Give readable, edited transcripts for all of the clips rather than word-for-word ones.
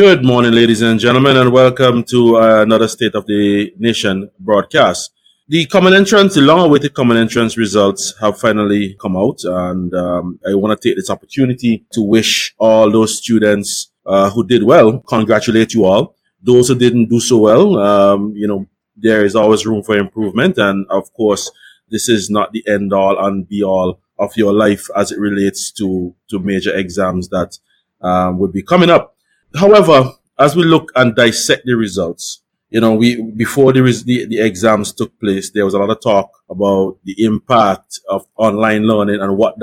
Good morning, ladies and gentlemen, and welcome to another State of the Nation broadcast. The common entrance, the long-awaited common entrance results have finally come out, and I want to take this opportunity to wish all those students who did well, congratulate you all. Those who didn't do so well, there is always room for improvement, and of course, this is not the end-all and be-all of your life as it relates to major exams that would be coming up. However, as we look and dissect the results, before the exams took place, there was a lot of talk about the impact of online learning and what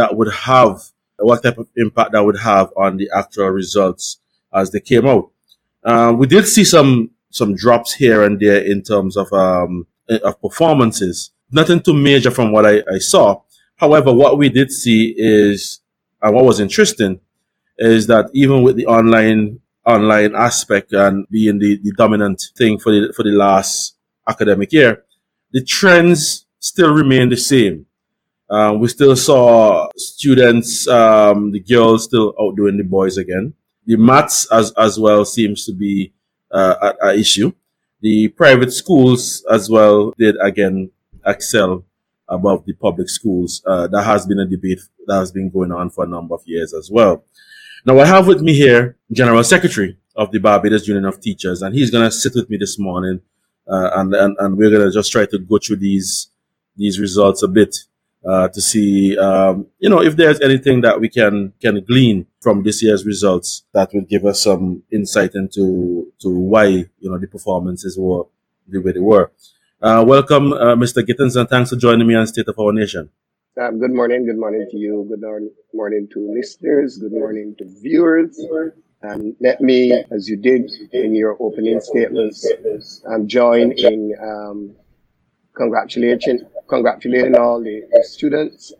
type of impact that would have on the actual results as they came out. We did see some drops here and there in terms of performances. Nothing too major from what I saw. However, what we did see is, and what was interesting, is that even with the online aspect and being the dominant thing for the last academic year, the trends still remain the same. We still saw students, the girls still outdoing the boys again. The maths as well seems to be an issue. The private schools as well did again excel above the public schools. That has been a debate that has been going on for a number of years as well. Now, I have with me here General Secretary of the Barbados Union of Teachers, and he's going to sit with me this morning, and we're going to just try to go through these results a bit to see, if there's anything that we can glean from this year's results that will give us some insight into why the performances were the way they were. Welcome, Mr. Gittins, and thanks for joining me on State of Our Nation. Good morning to you. Good morning to listeners. Good morning to viewers. Let me, as you did in your opening statements, join in congratulating all the students,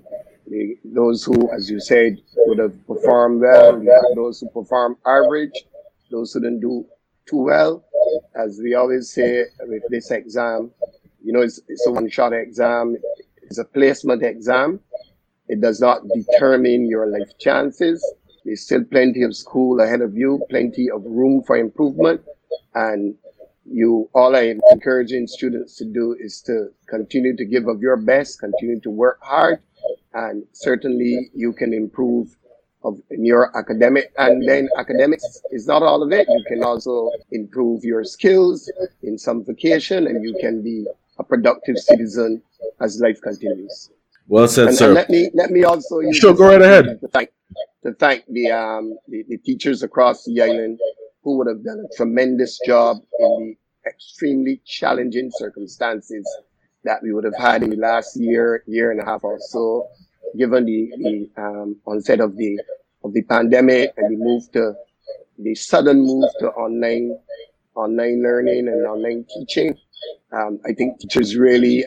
those who, as you said, would have performed well, those who performed average, those who didn't do too well. As we always say with this exam, it's a one-shot exam. It's a placement exam. It does not determine your life chances. There's still plenty of school ahead of you, plenty of room for improvement. And all I am encouraging students to do is to continue to give of your best, continue to work hard, and certainly you can improve in your academic. And then academics is not all of it. You can also improve your skills in some vocation, and you can be a productive citizen as life continues. Well said, sir. And let me also use go right ahead. To thank the teachers across the island who would have done a tremendous job in the extremely challenging circumstances that we would have had in the last year and a half or so, given the onset of the pandemic and the sudden move to online learning and online teaching. I think teachers really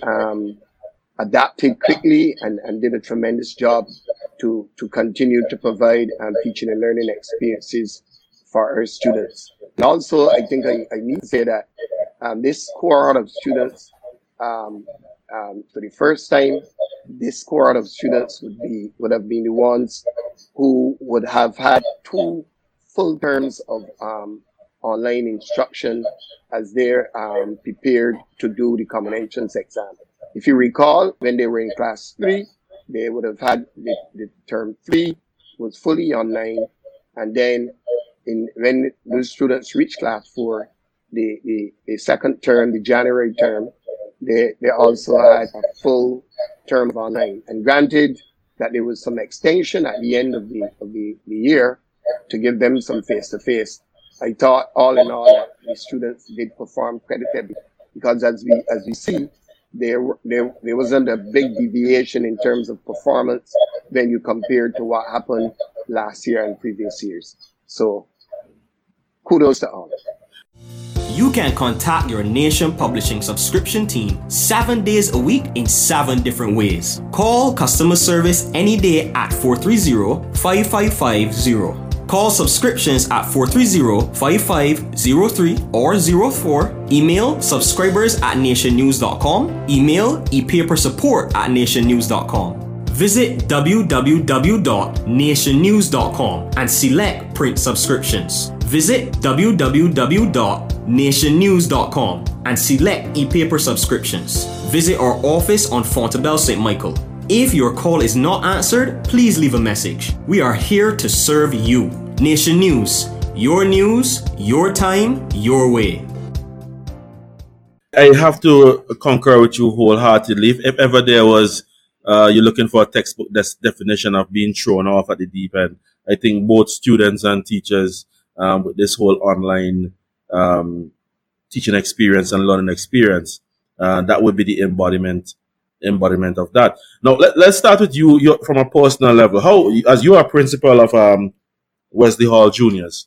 adapted quickly and did a tremendous job to continue to provide teaching and learning experiences for our students. And also, I think I need to say that this cohort of students, for the first time, this cohort of students would have been the ones who would have had 2 full terms of online instruction as they're prepared to do the common entrance exam. If you recall, when they were in class 3, they would have had the term 3 was fully online, and then when those students reached class 4, the second term, the January term, they also had a full term of online. And granted that there was some extension at the end of the year to give them some face-to-face, I thought all in all that the students did perform creditably, because as we see, there wasn't a big deviation in terms of performance when you compared to what happened last year and previous years. So kudos to all. You can contact your Nation Publishing subscription team 7 days a week in 7 different ways. Call customer service any day at 430-5550. Call subscriptions at 430-5503 or 04. Email subscribers@nationnews.com. Email ePaperSupport@nationnews.com. Visit www.nationnews.com and select print subscriptions. Visit www.nationnews.com and select e-paper subscriptions. Visit our office on Fontebelle St. Michael. If your call is not answered, please leave a message. We are here to serve you. Nation News, your time, your way. I have to concur with you wholeheartedly. If ever there was, you're looking for a textbook definition of being thrown off at the deep end, I think both students and teachers with this whole online teaching experience and learning experience, that would be the embodiment of that. Now, let's start with you from a personal level. How, as you are principal of Wesley Hall Juniors,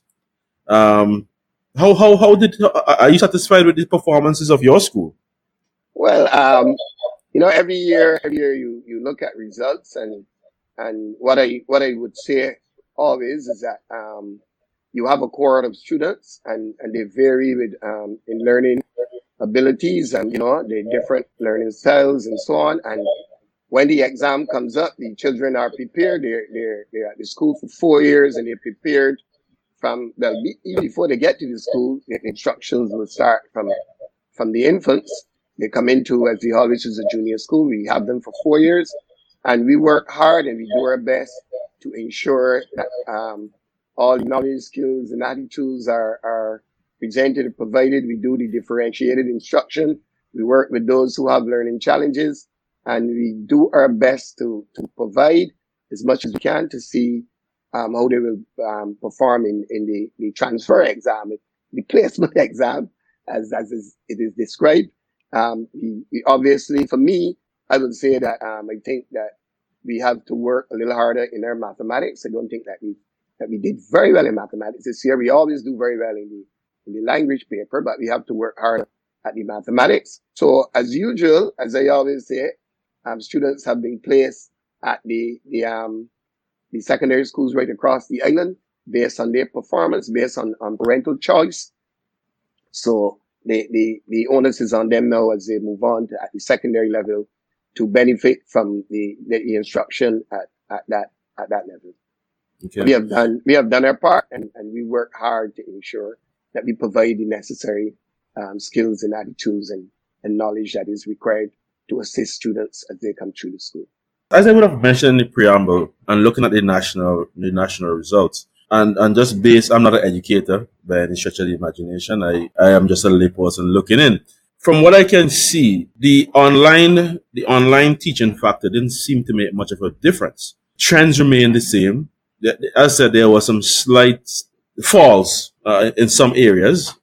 how are you satisfied with the performances of your school? Well, every year you look at results, and what I would say always is that you have a cohort of students, and they vary with in learning abilities, and the different learning styles and so on. And when the exam comes up, the children are prepared. They're at the school for 4 years, and they're prepared even before they get to the school. The instructions will start from the infants. They come into, as we always is a junior school. We have them for 4 years, and we work hard and we do our best to ensure that all the knowledge, skills, and attitudes are presented and provided. We do the differentiated instruction. We work with those who have learning challenges, and we do our best to provide as much as we can to see how they will perform in the transfer exam, the placement exam, as it is described. We obviously, for me, I would say that I think that we have to work a little harder in our mathematics. I don't think that we did very well in mathematics this year. We always do very well in the language paper, but we have to work hard at the mathematics. So as usual, as I always say, students have been placed at the secondary schools right across the island based on their performance, based on parental choice. So the onus is on them now as they move on at the secondary level to benefit from the instruction at that level. Okay. We have done our part, and we work hard to ensure that we provide the necessary skills and attitudes and knowledge that is required to assist students as they come through the school. As I would have mentioned in the preamble, and looking at the national results, and just based, I'm not an educator by any stretch of the imagination. I am just a lay person looking in. From what I can see, the online teaching factor didn't seem to make much of a difference. Trends remain the same. As I said, there were some slight falls in some areas,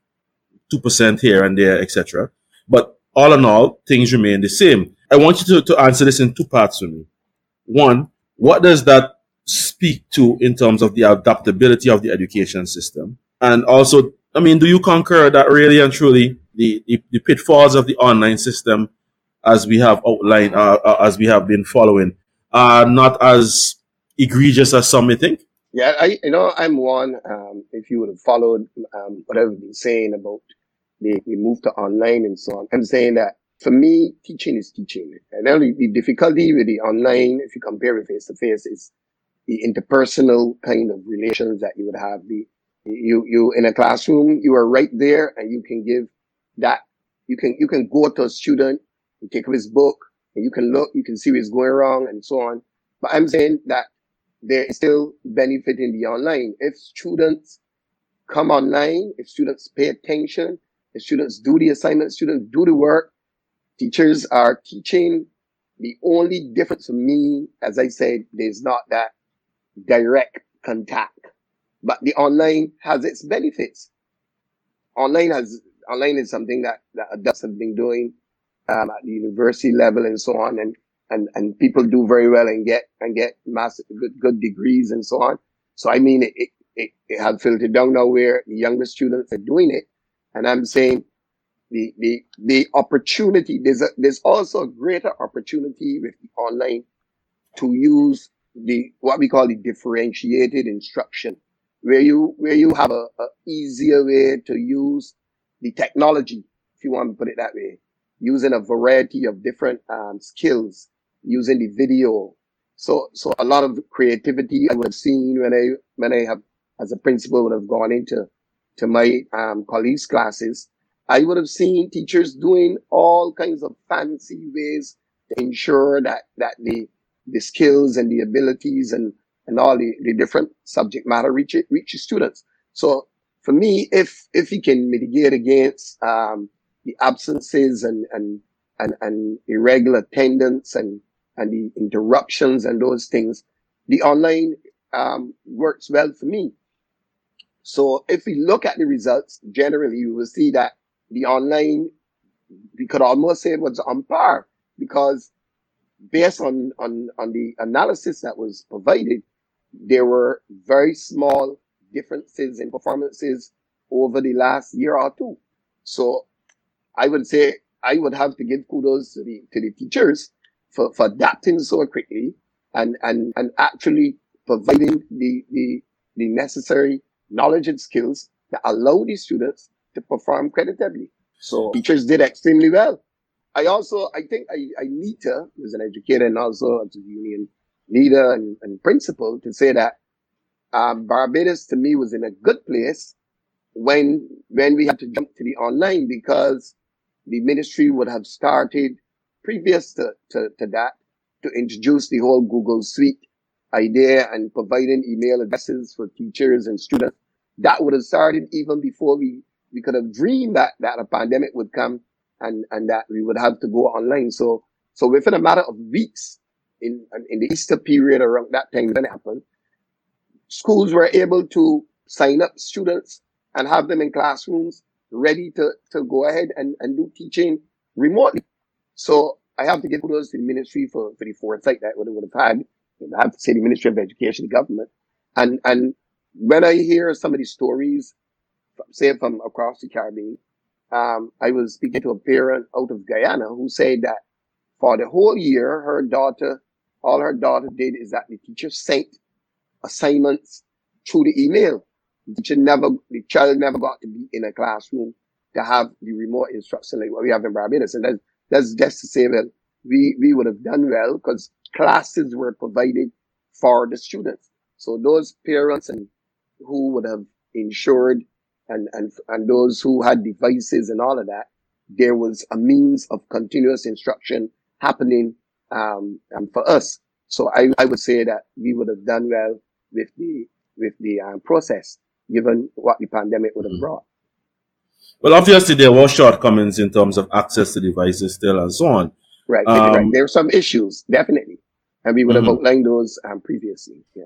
2% here and there, etc. But all in all, things remain the same. I want you to answer this in two parts for me. One, what does that speak to in terms of the adaptability of the education system? And also, do you concur that really and truly the pitfalls of the online system, as we have outlined, as we have been following, are not as egregious as some may think? Yeah, I'm one. If you would have followed what I've been saying about the move to online and so on, I'm saying that for me, teaching is teaching. And only the difficulty with the online, if you compare it face to face, is the interpersonal kind of relations that you would have. You in a classroom, you are right there, and you can give that. You can go to a student and take up his book, and you can look, you can see what's going wrong, and so on. But I'm saying that there is still benefit in the online. If students come online, if students pay attention, if students do the assignment, students do the work, teachers are teaching. The only difference for me, as I said, there's not that direct contact, but the online has its benefits. Online is something that adults have been doing at the university level and so on, and people do very well and get massive good degrees and so on. So it has filtered down now where the younger students are doing it, and I'm saying the opportunity, there's also a greater opportunity with the online to use what we call the differentiated instruction, where you have a easier way to use the technology, if you want to put it that way, using a variety of different skills, using the video. So a lot of creativity I would have seen when I have, as a principal, would have gone into to my colleagues' classes, I would have seen teachers doing all kinds of fancy ways to ensure that the skills and the abilities and all the different subject matter reach students. So for me, if we can mitigate against the absences and irregular attendance and the interruptions and those things, the online works well for me. So if we look at the results, generally you will see that the online, we could almost say it was on par, because based on the analysis that was provided, there were very small differences in performances over the last year or two. So I would say I would have to give kudos to the teachers for adapting so quickly and actually providing the necessary knowledge and skills that allow these students to perform creditably. So teachers did extremely well. I think I need to, as an educator and also as a union leader and principal, to say that Barbados to me was in a good place when we had to jump to the online, because the ministry would have started previous to that to introduce the whole Google Suite idea and providing email addresses for teachers and students. That would have started even before we could have dreamed that a pandemic would come and that we would have to go online. So within a matter of weeks, in the Easter period around that time when it happened, schools were able to sign up students and have them in classrooms ready to go ahead and do teaching remotely. So I have to give kudos to the ministry for the foresight that would have had. I have to say the Ministry of Education, the government. And when I hear some of these stories, say from across the Caribbean, I was speaking to a parent out of Guyana who said that for the whole year, all her daughter did is that the teacher sent assignments through the email. The child never got to be in a classroom to have the remote instruction like what we have in Barbados. And that's just to say that we would have done well because classes were provided for the students. So those parents and who would have ensured and those who had devices and all of that, there was a means of continuous instruction happening for us. So I would say that we would have done well with the process, given what the pandemic would have brought. Well, obviously there were shortcomings in terms of access to devices still and so on. Right. There were some issues, definitely, and we would have outlined those previously. Yeah.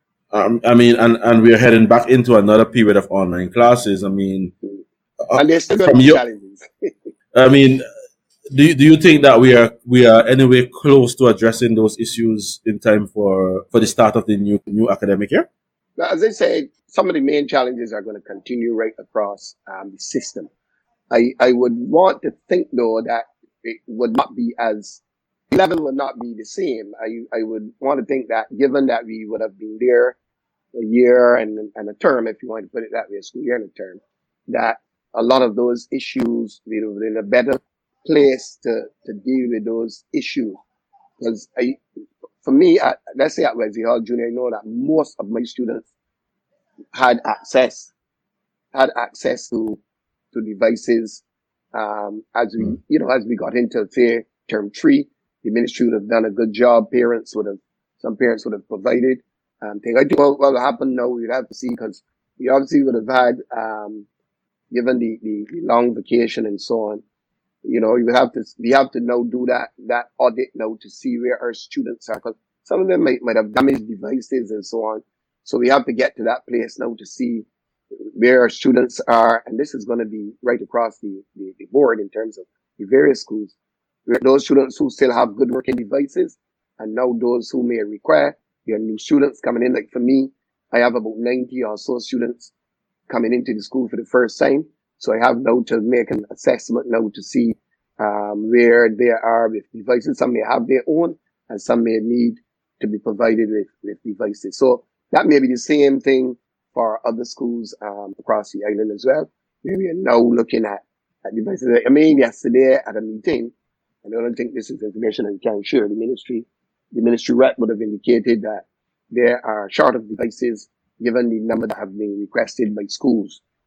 I mean, and we're heading back into another period of online classes. I mean, and there's still going to be challenges. I mean, do you think that we are anyway close to addressing those issues in time for the start of the new academic year? As I said, some of the main challenges are going to continue right across the system. I would want to think though that it would not be as level would not be the same. I would want to think that given that we would have been there a year and a term, if you want to put it that way, a school year and a term, that a lot of those issues we would be in a better place to deal with those issues. Because for me, let's say at Wesley Hall Junior, I know that most of my students had access to devices. As we got into say term 3, the ministry would have done a good job. Some parents would have provided. I think what will happen now, we'd have to see, because we obviously would have had, given the long vacation and so on, we have to now do that audit now to see where our students are, because some of them might have damaged devices and so on. So we have to get to that place now to see where our students are, and this is going to be right across the board in terms of the various schools. Those students who still have good working devices, and now those who may require, there are new students coming in. Like for me, I have about 90 or so students coming into the school for the first time. So I have now to make an assessment now to see where they are with devices. Some may have their own, and some may need to be provided with devices. So that may be the same thing for other schools across the island as well. We are now looking at devices. I mean, yesterday at a meeting, and I don't think this is information I can share, the ministry rep would have indicated that there are short of devices given the number that have been requested by schools.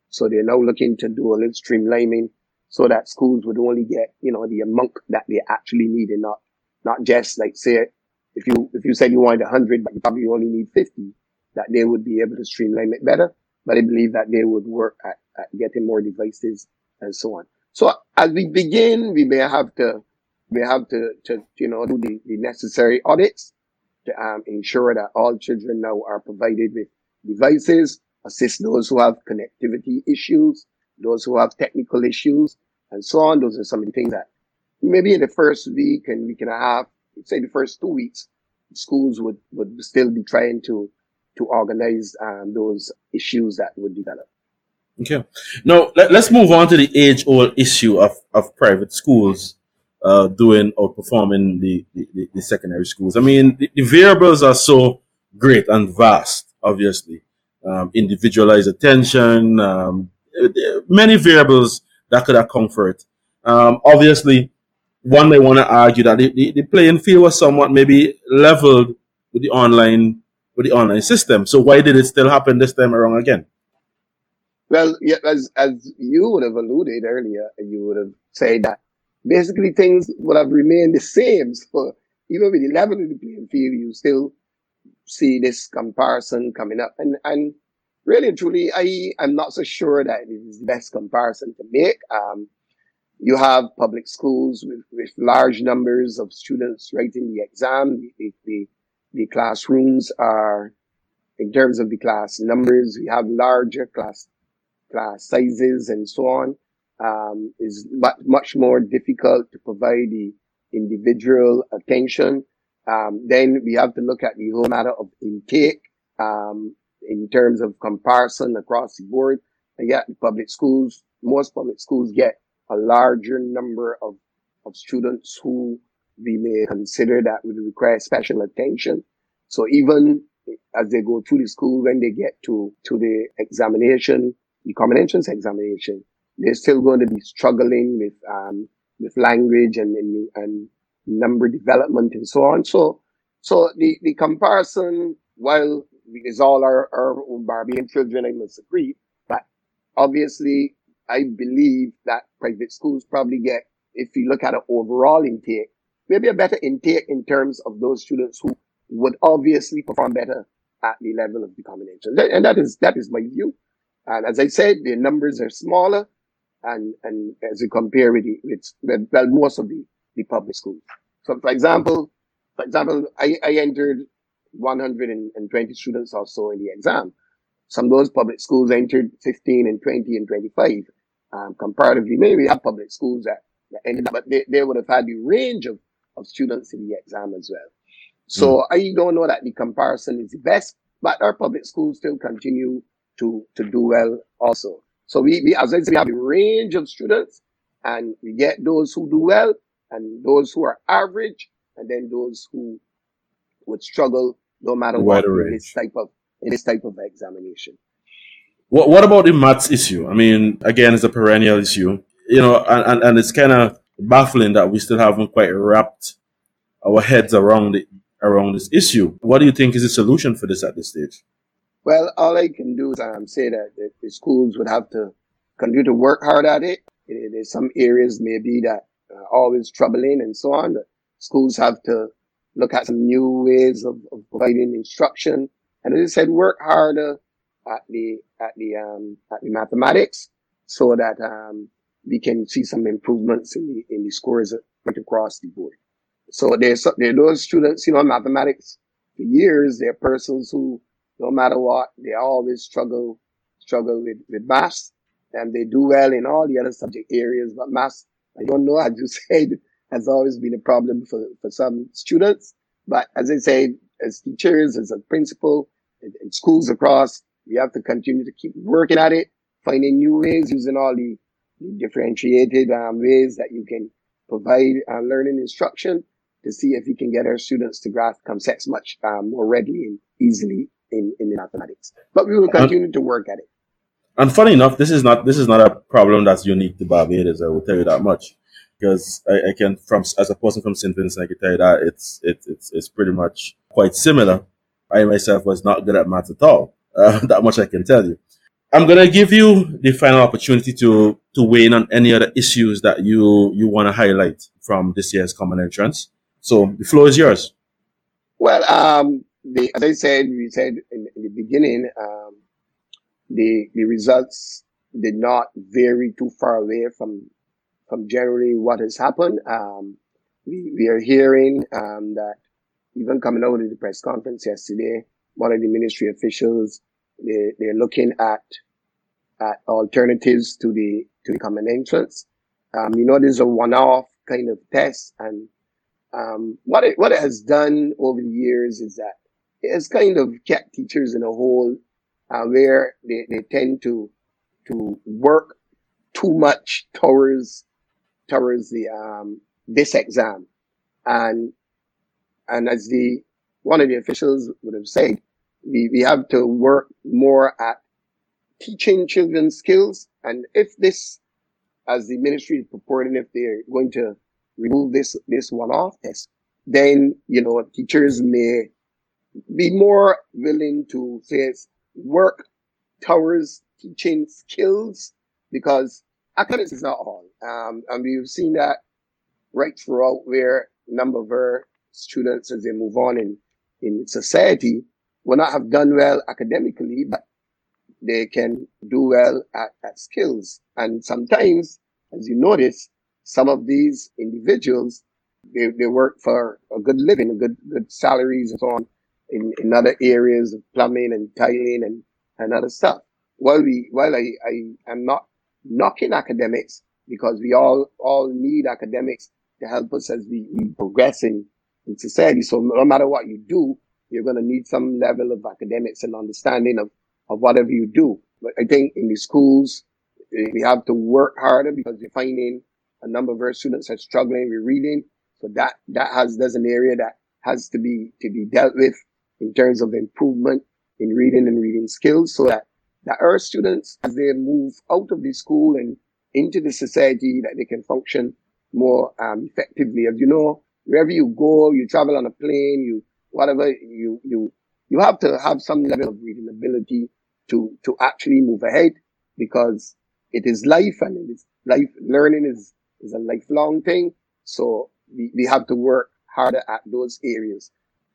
So they're now looking to do a little streamlining so that schools would only get, the amount that they actually need, and not just like, say, if you said you wanted 100, but you probably only need 50, that they would be able to streamline it better. But I believe that they would work at getting more devices and so on. So as we begin, we may have to do the necessary audits to ensure that all children now are provided with devices, assist those who have connectivity issues, those who have technical issues, and so on. Those are some of the things that maybe in the first week and week and a half, say the first 2 weeks, schools would still be trying to organize those issues that would develop. Okay. Now, let's move on to the age-old issue of private schools doing or performing the secondary schools. I mean, the variables are so great and vast, obviously. Individualized attention, many variables that could account for it. Obviously, one may want to argue that the playing field was somewhat maybe leveled with the online system. So why did it still happen this time around again? Well, yeah, as you would have alluded earlier, you would have said that basically things would have remained the same. So even with the level of the playing field, you still see this comparison coming up. And really and truly, I'm not so sure that it is the best comparison to make. You have public schools with large numbers of students writing the exam. The classrooms are, in terms of the class numbers, we have larger class sizes and so on. Is much more difficult to provide the individual attention. Then we have to look at the whole matter of intake, in terms of comparison across the board. And yet most public schools get a larger number of students who we may consider that would require special attention. So even as they go through the school, when they get to the examination, the common entrance examination, they're still going to be struggling with language and number development and so on. So the comparison, while it is all our Barbadian children, I must agree, but obviously I believe that private schools probably get, if you look at an overall intake, maybe a better intake in terms of those students who would obviously perform better at the level of the common entrance. And that is my view. And as I said, the numbers are smaller, and as you compare with most of the public schools. So for example, I entered 120 students or so in the exam. Some of those public schools entered 15 and 20 and 25. Comparatively, maybe we have public schools that ended up, but they would have had the range of students in the exam as well. So I don't know that the comparison is the best, but our public schools still continue to do well also. So we as I said, we have a range of students, and we get those who do well and those who are average, and then those who would struggle no matter what in this type of examination. What about the maths issue? I mean, again, it's a perennial issue, and it's kind of baffling that we still haven't quite wrapped our heads around this issue. What do you think is the solution for this at this stage? Well, all I can do is say that the schools would have to continue to work hard at it. There's some areas maybe that are always troubling and so on. But schools have to look at some new ways of providing instruction. And as I said, work harder at the mathematics so that we can see some improvements in the scores across the board. So there are those students, mathematics for years, they're persons who, no matter what, they always struggle with maths, and they do well in all the other subject areas, but maths, I don't know, as you said, has always been a problem for some students. But as I said, as teachers, as a principal, in schools across, we have to continue to keep working at it, finding new ways, using all the differentiated ways that you can provide learning instruction to see if we can get our students to grasp concepts much more readily and easily in the mathematics. But we will continue to work at it. And funny enough, this is not a problem that's unique to Barbados. I will tell you that much, because I can, as a person from St. Vincent, I can tell you that it's pretty much quite similar. I myself was not good at math at all. That much I can tell you. I'm gonna give you the final opportunity to weigh in on any other issues that you want to highlight from this year's common entrance. So the floor is yours. Well, as I said, we said in the beginning, the results did not vary too far away from generally what has happened. We are hearing that even coming out of the press conference yesterday, one of the ministry officials, they're looking at alternatives to the common entrance. This is a one-off kind of test, and what it has done over the years is that it has kind of kept teachers in a hole where they tend to work too much towards the this exam, and as the one of the officials would have said, we have to work more at teaching children skills. And if this, as the ministry is purporting, if they're going to remove this one-off test, then teachers may be more willing to say work towards teaching skills, because academics is not all. And we've seen that right throughout, where a number of our students, as they move on in society, will not have done well academically, but they can do well at skills. And sometimes, as you notice, some of these individuals, they work for a good living, good salaries and so on in other areas of plumbing and tiling and other stuff. While I am not knocking academics, because we all need academics to help us as we progress in society. So no matter what you do, you're going to need some level of academics and understanding of whatever you do. But I think in the schools, we have to work harder, because we're finding a number of our students are struggling with reading. So that's an area that has to be dealt with in terms of improvement in reading and reading skills, so that our students, as they move out of the school and into the society, that they can function more effectively. As you know, wherever you go, you travel on a plane, you have to have some level of reading ability to actually move ahead, because it is life, and it is life. Learning is a lifelong thing. So we have to work harder at those areas.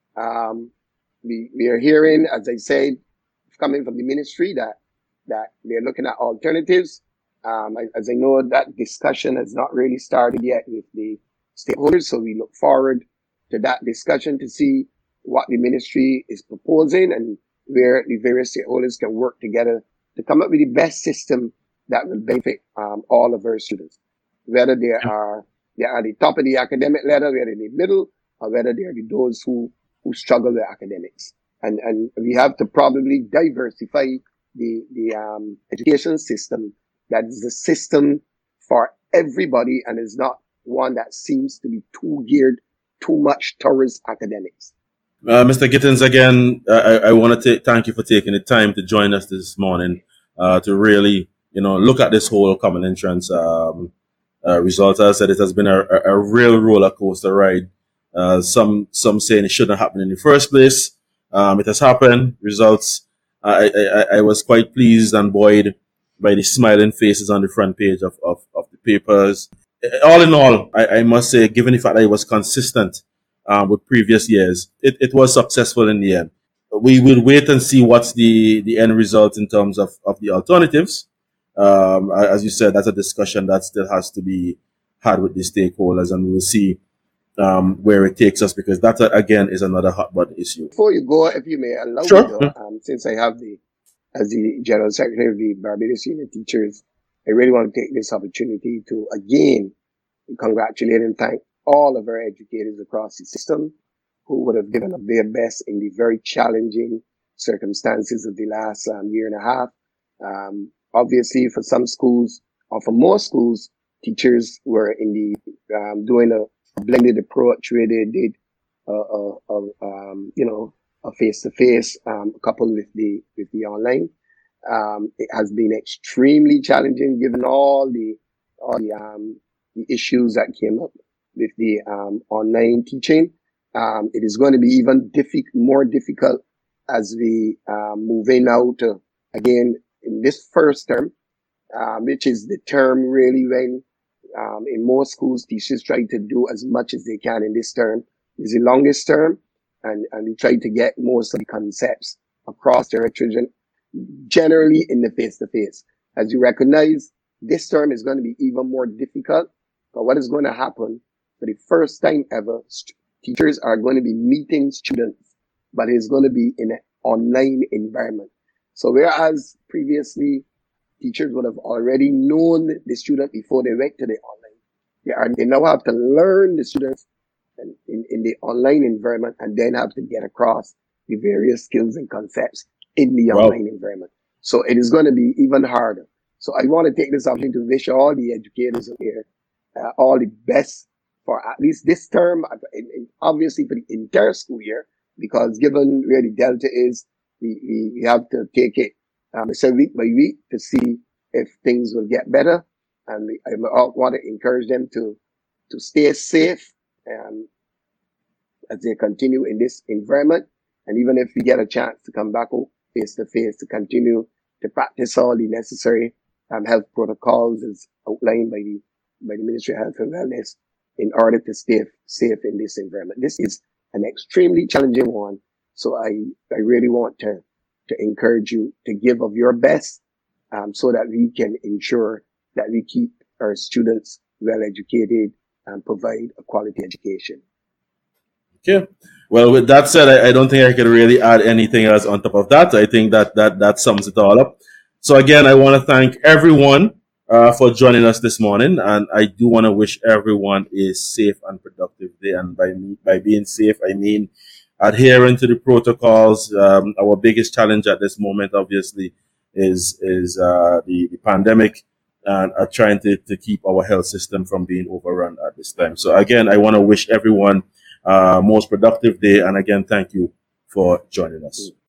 We are hearing, as I said, coming from the ministry, that they're looking at alternatives. As I know, that discussion has not really started yet with the stakeholders. So we look forward to that discussion to see what the ministry is proposing, and where the various stakeholders can work together to come up with the best system that will benefit all of our students, whether they are at the top of the academic ladder, whether in the middle, or whether they are those who struggle with academics. And we have to probably diversify the education system, that is a system for everybody, and is not one that seems to be too geared too much towards academics. Mr. Gittins, again, I want to thank you for taking the time to join us this morning to really, look at this whole common entrance result. As I said, it has been a real roller coaster ride. Some saying it shouldn't happen in the first place. It has happened. Results. I was quite pleased and buoyed by the smiling faces on the front page of the papers. All in all, I must say, given the fact that it was consistent with previous years, it was successful in the end. We will wait and see what's the end result in terms of the alternatives. As you said, that's a discussion that still has to be had with the stakeholders, and we will see where it takes us, because that again is another hot button issue. Before you go, if you may allow Sure. me, though, since I have as the General Secretary of the Barbados Union of Teachers, I really want to take this opportunity to again congratulate and thank all of our educators across the system who would have given up their best in the very challenging circumstances of the last year and a half. Obviously, for some schools, or for most schools, teachers were in the doing a blended approach, where they did a face-to-face coupled with the online. It has been extremely challenging, given all the issues that came up with the online teaching. It is going to be even more difficult as we move in now to, again, in this first term, which is the term really when in most schools teachers try to do as much as they can in this term. Is the longest term, and we try to get most of the concepts across directories, generally in the face-to-face. As you recognize, this term is going to be even more difficult, but what is going to happen for the first time ever, teachers are going to be meeting students, but it's going to be in an online environment. So whereas previously teachers would have already known the student before they went to the online, they now have to learn the students in the online environment and then have to get across the various skills and concepts in the online environment. So it is going to be even harder. So I want to take this opportunity to wish all the educators out here all the best for at least this term, and obviously for the entire school year, because given where the Delta is, we have to take it week by week to see if things will get better. And I want to encourage them to stay safe as they continue in this environment. And even if we get a chance to come back face to face to continue to practice all the necessary health protocols as outlined by the Ministry of Health and Wellness in order to stay safe in this environment. This is an extremely challenging one. So I really want to encourage you to give of your best so that we can ensure that we keep our students well educated and provide a quality education. Okay. Well, with that said, I don't think I can really add anything else on top of that. I think that sums it all up. So again, I want to thank everyone for joining us this morning, and I do want to wish everyone a safe and productive day. And by being safe, I mean adhering to the protocols. Our biggest challenge at this moment, obviously, is the pandemic, and trying to keep our health system from being overrun at this time. So again, I want to wish everyone most productive day, and again, thank you for joining us.